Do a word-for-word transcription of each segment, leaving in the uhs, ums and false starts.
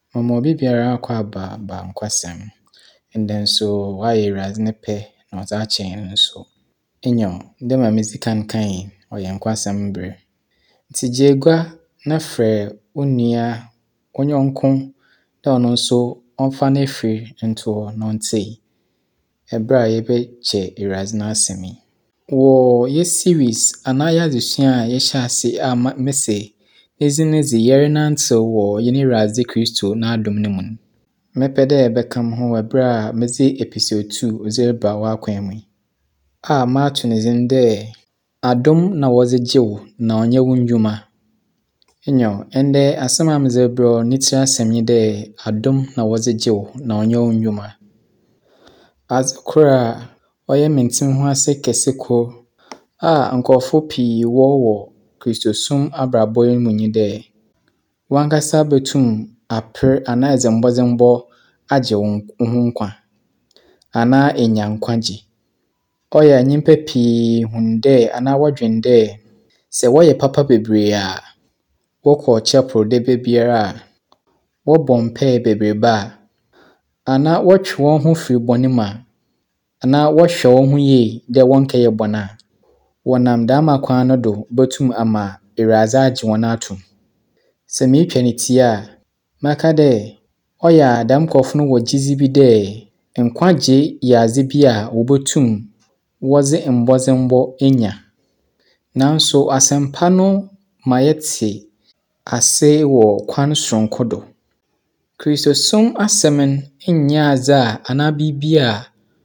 Mama obi biara akɔ aba ba nkwasɛm. Ndɛ nso wayɛ Awurade ne pɛ na ɔdze akyɛ yɛn nso. Nyew, dɛ ma midzi kan kae, ɔyɛ nkwasɛm ber. Ntsi gye egua na frɛ wo nua, wo nyɔnko dɛ ɔno nso ɔmfa n'efir nto hɔ na ɔntsie ber a yɛbɛkyɛ Awurade n'asɛm yi. Wɔ yɛ series anaa yɛadzesua a yɛhyɛɛ ase a mese edzi ne dze yɛrenantew wɔ yɛn Awurade Kristo n'adom no mu no, mɛpɛ dɛ yɛbɛka mo ho wɔ ber a medze episode two dze reba w'akwan mu yi, a mato ne dzin dɛ Adom na wɔdze gye wo na ɔnnyɛ wo ndwuma. Nyew, ndɛ asɛm a medze rebrɛ wo no, ne tsir asɛm nye dɛ adom na wɔdze gye wo na ɔnnyɛ wo ndwuma. Adze kor a ɔyɛ me ntsem ho ase kɛse kor a nkorɔfo pii wɔ wɔ Kristosom abrabɔ yi mu nye dɛ, wankasa botum aper anaa edze mbɔdzembɔ agye wo ho nkwa anaa enya nkwagye. Ɔyɛ a nyimpa pii hu dɛ anaa wɔdwen dɛ sɛ wɔyɛ papa bebree a, wɔkɔ chapel da biara a, wɔbɔ mpaa bebrebe a, anaa wɔtwe hɔn ho firi bɔne mu a, anaa wɔhwɛ hɔn ho yie dɛ wɔnnkɛyɛ bɔne a, wɔnam dɛm kwan no do botum ama Awurade agye hɔn ato mu. Sɛ meretwa ne tsi a, mɛka dɛ ɔyɛ a dɛm nkorɔfo no wɔ gyedzi bi dɛ nkwagye yɛ adze bi a wobotum wɔdze mbɔdzembɔ enya. Nanso asɛmpa no ma yɛtse ase wɔ kwan soronko do. Kristosom asɛm no nnyɛ adze a anaa biribi a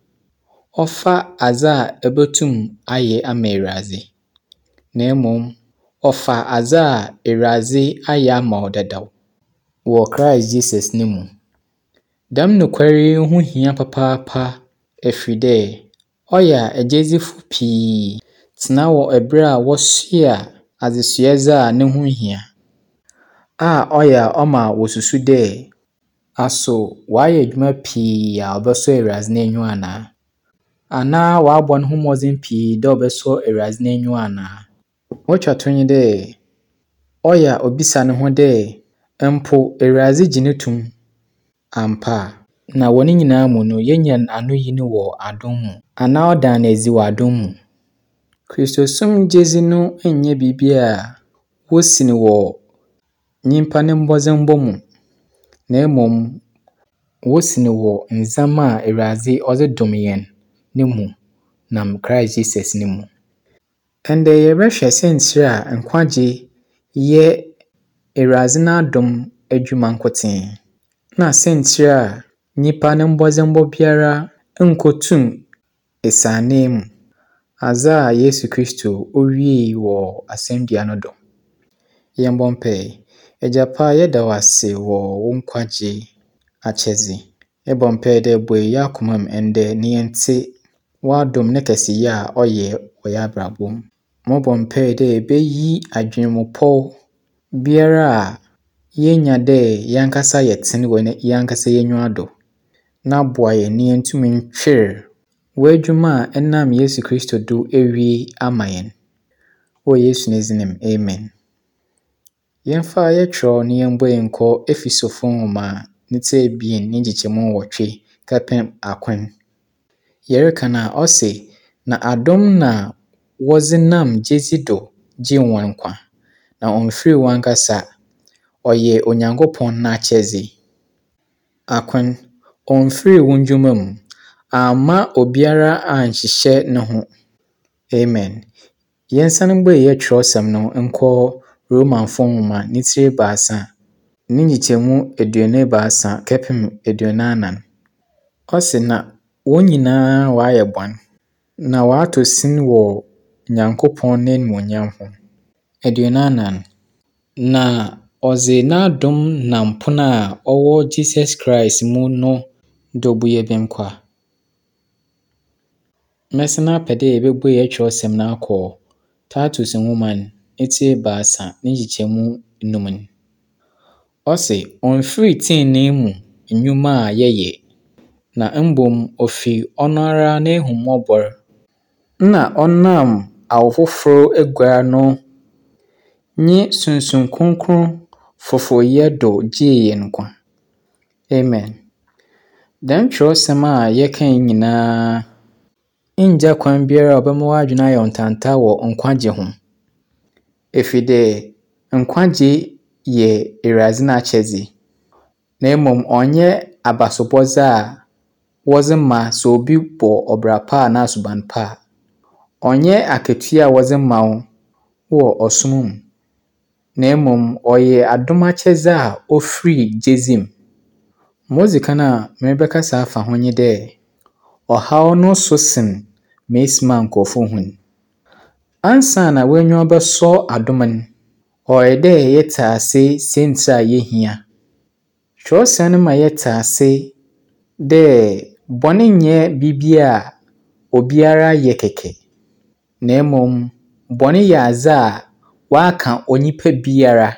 ɔfa adze a ebotum ayɛ ama Awurade, na mbom ɔfa adze a Awurade ayɛ ama wo dedaw wɔ Christ Jesus no mu. Dɛm nokwar yi ho hia papaapa efiri dɛ ɔyɛ a egyedzifo pii tsena wɔ ber a wɔsoa adzesuadze a no ho hia, a ɔyɛ a ɔma wosusu dɛ aso wɔayɛ edwuma pii a ɔbɛsɔ Awurade n'enyiwa anaa, anaa wɔabɔ no ho mbɔdzen pii dɛ ɔbɛsɔ Awurade n'enyiwa anaa. Wotwa to nye dɛ ɔyɛ a obisa no ho dɛ mpo Awurade gye no to mu ampa a, na wɔ ne nyinaa mu no yenya anoyi no wɔ adom mu anaa ɔda no edzi wɔ adom mu. Kristosom gyedzi no nnyɛ biribi a wosi no wɔ nyimpa ne mbɔdzembɔ mu, na mbom wosi no wɔ ndzɛmba a Awurade ɔdze dom hɛn no mu nam Christ Jesus no mu. Ndɛ yɛbɛhwɛ siantsir a nkwagye yɛ Awurade n'adom edwuma nkotsee, na siantsir a nyimpa ne mbɔdzembɔ biara nnkotum esianee mu, adze a Yesu Kristo owiei wɔ asɛndua no do. Yɛmbɔ mpae. Agya pa, yɛda wo ase wɔ wo nkwagye akyɛdze. Yɛbɔ mpae dɛ bue yɛn akoma mu ndɛ na yɛntse w'adom ne kɛseyɛ a ɔyɛ wɔ yɛn abrabɔ mu. Mobɔ mpae dɛ ebeyi adwenmupɔw biara a yenya dɛ yɛankasa yɛtse wɔ yɛankasa y'enyiwa do, na aboa yɛn na yentum ntwer w'edwuma a ɛnam Yesu Kristo do ewie ama yɛn. Wɔ Yesu ne dzin mu, amen. Yɛmfa yɛtwerɛw na yɛmbue nkɔ Efesofo nhoma ne tsi ebien ne nkyɛmu nwɔtwe kɛpem akron. Yɛreka no a ɔse, na adom na wɔdze nam gyedzi do gye hɔn nkwa, na ɔmmfiri w'ankasa, ɔyɛ Onyankopɔn n'akyɛdze. Akron, ɔmmfiri wo ndwuma mu, amma obiara annhyehyɛ ne ho. Amen. Yɛnsan mbue yɛtwerɛwsɛm no nkɔ Romanfo nhoma ne tsi ebiasa ne nkyɛmu aduonu ebiasa kɛpem aduonu anan. Ɔse, na wɔn nyinaa wɔayɛ bɔne, na wɔatɔ sin wɔ Nyankopɔn n'enuonyam ho. Aduonu anan, na ɔdze n'adom nam pon a ɔwɔ Jesus Christ mu no do bu yɛbɛn kwa. Mɛsan apɛ dɛ yɛbɛbue yɛtwerɛwsɛm no akɔ Titus nhoma no ne tsi ebiasa ne nkyɛmu enum no. Ɔse, ɔmmfiri tseenee mu nnwuma a yɛyɛ, na mbom ofi ɔno ara n'ehummɔbor, na ɔnam awofoforo egua no nye sunsum kronkron foforɔyɛ do gyee yɛn nkwa. Amen. Dɛm twerɛsɛm a yɛkan nyinaa ngya kwan biara a ɔbɛma w'adwene ayɛ ntanta wɔ nkwagye ho. Ɛfiri dɛ nkwagye yɛ Awurade n'akyɛdze, na mmom ɔnyɛ abasobɔdze a wɔdze ma sɛ obi bɔ ɔbra pa anaa suban pa a. Ɔnyɛ akatua a wɔdze ma wo wɔ ɔsom mu, na mmom ɔyɛ adom akyɛdze a ofiri gyedzi mu. Ma odzi kan a merebɛkasa afa ho nye dɛ, ɔhaw no so sen ma esi maa nkorɔfo hu no. Ansaana w'enyiwa bɛsɔ adom no, ɔyɛ dɛ yɛtse ase siantsir a yehia. Twerɛsɛm no ma yɛtse ase dɛ bɔne nyɛ biribi a obiara yɛ kɛkɛ, na mmom bɔne yɛ adze a wɔaka onipa biara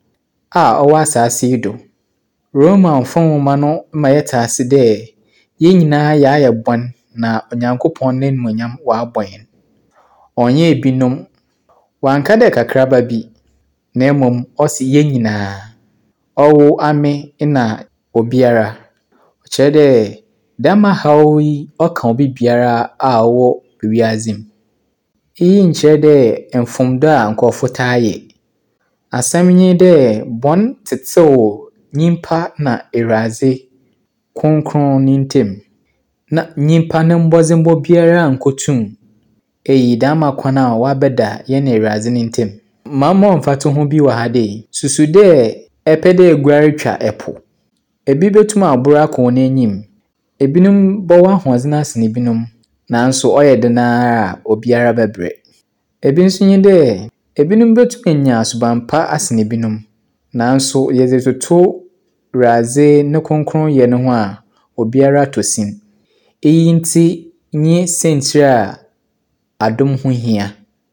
a ɔwɔ asaase yi do. Romafo nwoma no ma yɛtse ase dɛ hɛn nyinaa yɛayɛ bɔne na Onyankopɔn n'animuonyam ɔabɔ hɛn. Ɔnnyɛɛ binom, ɔannka dɛ kakraba bi, na mmom ɔse hɛn nyinaa. Ɔwo ame na obiara. Ɔkyerɛ dɛ dɛm haw yi ɔka obi biara a ɔwɔ wiadze mu. Iyi nkyerɛ dɛ mfomdo a nkorɔfo taa yɛ. Asɛm nye dɛ bɔne tsetsew nyimpa na Awurade kronkron no ntam, na nyimpa ne mbɔdzembɔ biara nnkotum eyi dɛm akwan a ɔabɛda hɛn Awurade no ntam. Mma ɔmmfata ho bi wɔ ha dɛ, susu dɛ ɛpɛ dɛ eguar twa ɛpo. Ebi betum abor akɔ hɔn enyim, ebinom bɛwɔ ahoɔdzen asen binom, nanso ɔyɛ den ara a obiara bɛbrɛ. Ebi nso nye dɛ, ebinom betum enya suban pa asen binom, nanso yɛdze toto Awurade ne kronkronyɛ no ho a, obiara tɔ sin. Eyi ntsi nye siantsir a adom ho hia.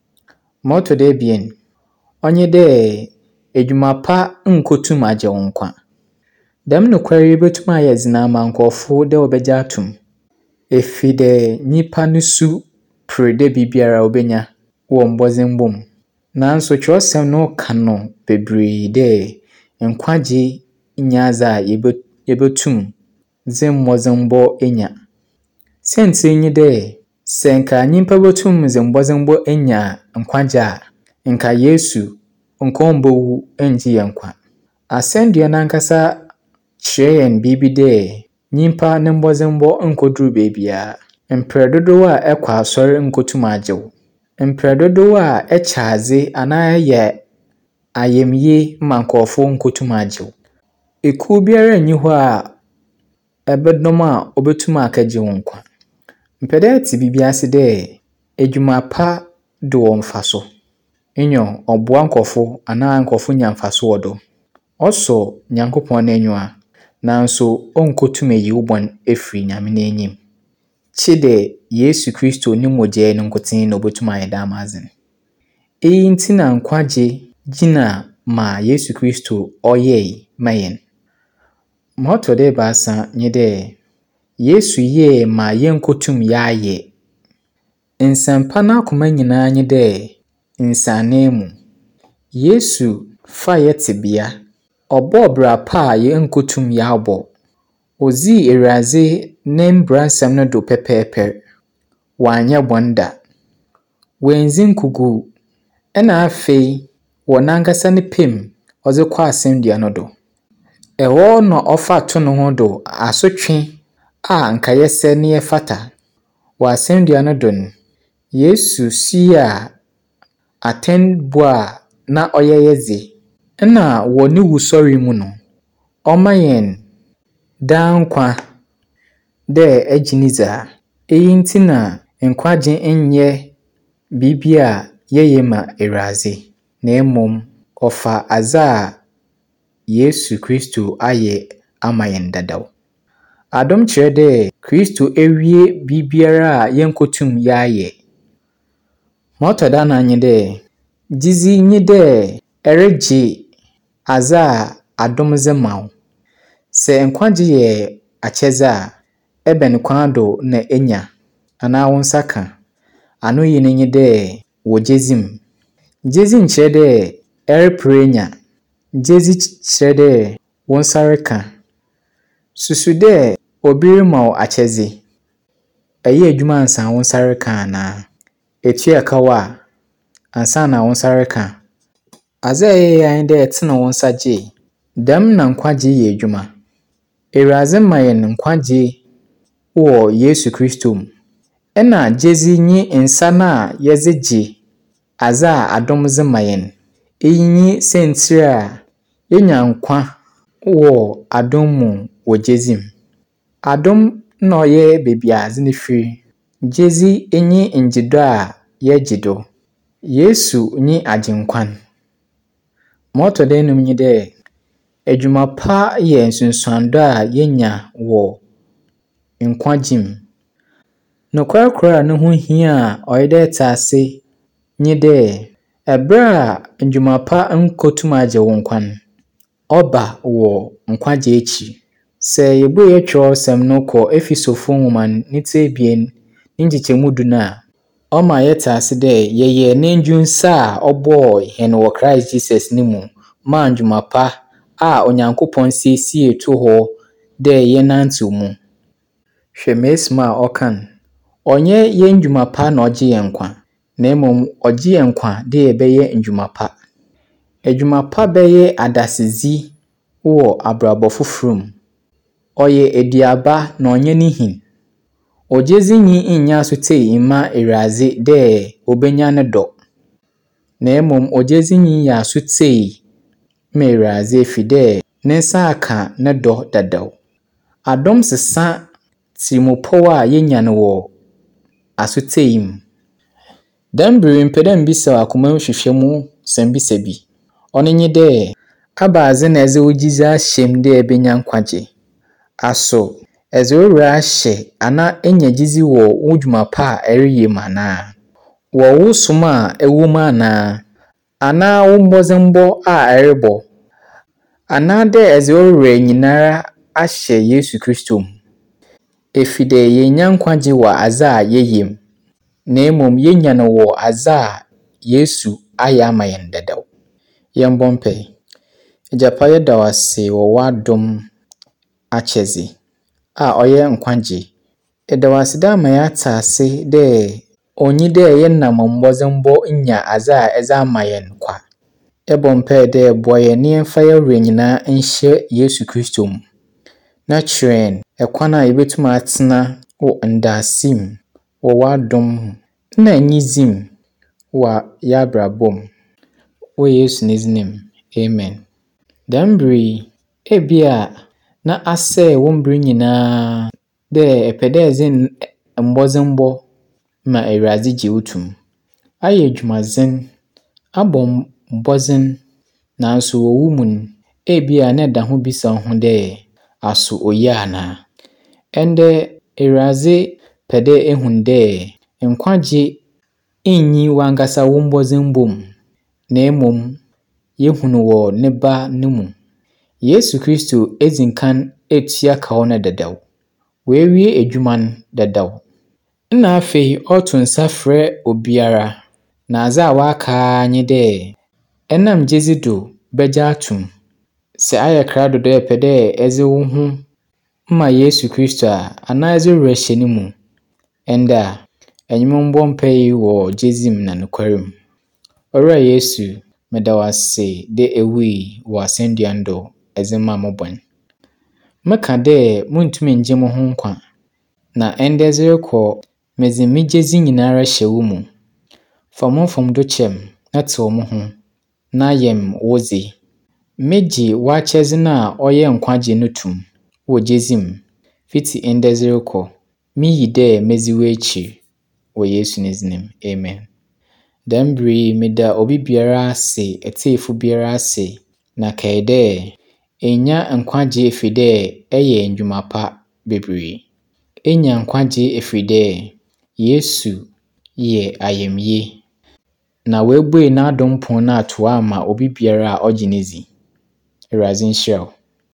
Ma ɔtɔ do ebien, ɔnye dɛ edwuma pa nnkotum agye wo nkwa. Dɛm nokwar yi betum ayɛ dzen ama nkorɔfo dɛ wɔbɛgye ato mu. Ɛfiri dɛ nyimpa no su per dɛ biribiara obenya wɔ mbɔdzembɔ mu. Nanso twerɛsɛm no ka no bebree dɛ nkwagye nyɛ adze a yɛbetum dze mbɔdzembɔ enya. Siantsir nye dɛ, sɛ nka nyimpa botum dze mbɔdzembɔ enya nkwagye a, nka Yesu nka ɔmmbowu nngye hɛn nkwa. Asɛndua no ankasa kyerɛ hɛn biribi dɛ nyimpa ne mbɔdzembɔ nnkodur beebiara. Mprɛ dodow a ɛkɔ asɔr nnkotum agye wo. Mprɛ dodow a ɛkyɛ adze anaa ɛyɛ ayamye ma nkorɔfo nnkotum agye wo. Ekuw biara nnyi hɔ a ɛbɛdɔm a obetum akɛgye wo nkwa. Mepɛ dɛ ɛtse biribi ase dɛ edwuma pa do wɔ mfaso. Nyo, ɔboa nkorɔfo anaa nkorɔfo nya mfaso wɔ do. Ɔsɔ Nyankopɔn n'enyiwa, nanso ɔnnkotum eyi wo bɔne efiri Nyame n'enyim. Kye dɛ Yesu Kristo ne mogya no nkotsee na obetum ayɛ dɛm adze no. Eyi ntsi na nkwagye gyina ma Yesu Kristo ɔyɛe ma hɛn. Ma ɔtɔ do ebiasa nye dɛ, Yesu yɛe ma yɛnkotum yɛayɛ. Nsɛmpa no akoma nyinaa nye dɛ, nsɛnee mu. Yesu faa yɛn tsebea. Ɔbɔɔ bra pa a yɛnnkotum yɛabɔ. Odzii Awurade ne mbaransɛm no do pɛpɛɛpɛr. Ɔannyɛ bɔne da. Oenndzi nkuku. Ɛna afei, wɔ n'ankasa ne pɛ mu, ɔdze kɔɔ asɛndua no do. Ɛhɔ na ɔfaa too no ho do asotwe a nka yɛsɛ na yɛfata. Wɔ asɛndua no do no, Yesu sui a atenbu a na ɔyɛ yɛn dze. Ɛna wɔ ne wusɔre mu no, ɔma hɛn daa nkwa dɛ agye ne dzi a. Eyi ntsi na nkwagye nnyɛ biribi a yɛyɛ ma Awurade, na mmom ɔfa adze a Yesu Kristo ayɛ ama hɛn dadaw. Adom kyerɛ dɛ Kristo ewie biribiara a yɛnnkotum yɛayɛ. Ma ɔtɔ do anan nye dɛ, gyedzi nye dɛ ɛregye adze a adom dze ma wo. Sɛ nkwagye yɛ akyɛdze a, ɛbɛn kwan do na enya anaa wo nsa ka. Ano yi no nye dɛ, wɔ gyedzi mu. Gyedzi nkyerɛ dɛ ɛreper enya. Gyedzi kyerɛ dɛ wo nsa reka. Susu dɛ obi rema wo akyɛdze. Ɛyɛ adwuma ansa wo nsa reka anaa? Etua kaw a ansa na wo nsa reka. Adze a ɛyɛ ara nye dɛ ɛtena wo nsa gye. Dɛm na nkwagye yɛ adwuma. Ewurade ma yɛn nkwagye wɔ Yesu Kristo mu. Ɛna gyedzi nye nsa no a yɛdze gye adze a adom dze ma yɛn. Eyi nye sentsir a yenya nkwa wɔ adom mu wɔ gyedzi mu. Adom na ɔyɛ beebi a adze no firi. Gyedzi nye ngyedɔ a yɛgye do. Yesu nye agyenkwan. Ma ɔtɔ do enum nye dɛ adwuma pa yɛ nsunsuando a yenya wɔ nkwagye mu. Nokwar kor a no ho hia a ɔyɛ dɛ ɛtse ase nye dɛ ɛber a ndwuma pa nnkotum agye wo nkwa no, ɔba wɔ nkwagye ekyir. Sɛ yebue Kyerɛwsɛm no kɔ Efesofo nwoma ne tsi ebien ne nkyekyɛmu du no a, ɔma yɛtse ase dɛ yɛyɛ n'edwunsa a ɔbɔɔ hɛn wɔ Christ Jesus no mu maa ndwuma pa a Onyankopɔn siesiee too hɔ dɛ yɛnantsew mu. Hwɛ Mesima a ɔka no, ɔnyɛ yɛn ndwuma pa na ɔgye yɛn nkwa, na mmom ɔgye yɛn nkwa dɛ yɛbɛyɛ ndwuma pa. Adwuma pa bɛyɛ adasedzi wɔ abrabɔ foforo mu. Ɔyɛ aduaba na ɔnyɛ ne hin. Ogyedzinyi nnya asotei mma Ewurade dɛ obenya ne dɔ. Na mmom ogyedzinyi yɛ asotei ma Ewurade efi dɛ ne nsa aka ne dɔ dadaw. Adom sesa tirimopɔw a yenya no wɔ asotei mu. Dɛm ber yi mepɛ dɛ mbisa wo akoma mu hwehwɛmu nsɛmbisa bi. Ɔno nye dɛ, aba adze na ɛdze wo gyedzi ahyɛ mu dɛ ebenya nkwagye. Aso, ɛdze wo werɛ ahyɛ anaa enya gyedzi wɔ wo dwuma pa a ɛreyɛ mu anaa? Wɔ wo som a ɛwɔ mu anaa? Anaa wo mbɔdzembɔ a ɛrebɔ? Anaa dɛ ɛdze wo werɛ nyinara ahyɛ Yesu Kristo mu? Efi dɛ yennya nkwagye wɔ adze a yɛyɛ mu, na mmom yenya no wɔ adze a Yesu ayɛ ama yɛn dadaw. Yɛmbɔ mpae. Agyapa yɛda wo ase wɔ w'adom akyɛdze a ɔyɛ nkwagye. Yɛda wo ase dɛ ama yɛatse ase dɛ onnyi dɛ yɛnam mbɔdzembɔ nya adze a ɛdze ama yɛn kwa. Yɛbɔ mpae dɛ boa yɛn na yɛmfa hɛn werɛ nyinaa nhyɛ Yesu Kristo mu, na kyerɛ yɛn kwan a yebetum atsena wɔ ndaase mu wɔ w'adom mu na enyidzi mu wɔ yɛabrabɔ mu. Wɔ Yesu ne dzin mu. Amen. Dɛm ber yi, ebia na asɛe wo mber nyinaa dɛ ɛpɛ dɛ ɛdze mbɔdzembɔ ma Ewurade gye wo to mu. Ayɛ edwumadzen, abɔ mbɔdzen, nanso wɔ wo mu no, ebia na ɛda ho bisa wo ho dɛ aso oye anaa? Ɛndɛ Ewurade pɛ dɛ ehu dɛ nkwagye nnyi w'ankasa wo mbɔdzembɔ mu, na mmom yehu no wɔ ne Ba no mu. Yesu Kristo edzi kan etua kaw no dadaw. Oewie edwuma no dadaw. Na afei ɔto nsa frɛ obiara. Na adze a waka nye dɛ ɛnam gyedzi do bɛgye ato mu. Sɛ ayɛ krado dɛ ɛpɛ dɛ ɛdze wo ho ma Yesu Kristo a, anaa ɛdze wo werɛ hyɛ ne mu, ɛndɛ a ɛnyɛ mo mbɔ mpae wɔ gyedzi mu na nokwar mu. Ɔwura Yesu, meda wo ase dɛ ewui wɔ asɛnnua no do ɛdze maa mo bɔn. Meka dɛ munntum nngye mo ho nkwa, na ɛndɛ dze rekɔ, medze me gyedzi nyinara hyɛ wo mu. Fa mo mfomdo kyɛ me na tsew mo ho, na yɛ me wo dze. Megye w'akyɛdze no a ɔyɛ nkwagye no to mu wɔ gyedzi mu. Fiti ɛndɛ dze rekɔ, miyi dɛ medzi w'ekyir wɔ Yesu ne dzin mu. Amen. Dɛm ber yi, meda obi biara ase, etiefo biara ase, na kae dɛ enya nkwagye efi dɛ ɛyɛ ndwuma pa bebree. Enya nkwagye efi dɛ Yesu yɛ ayamye, na oebue n'adom pon no ato hɔ ama obi biara a ɔgye ne dzi. Ewurade nhyira wo.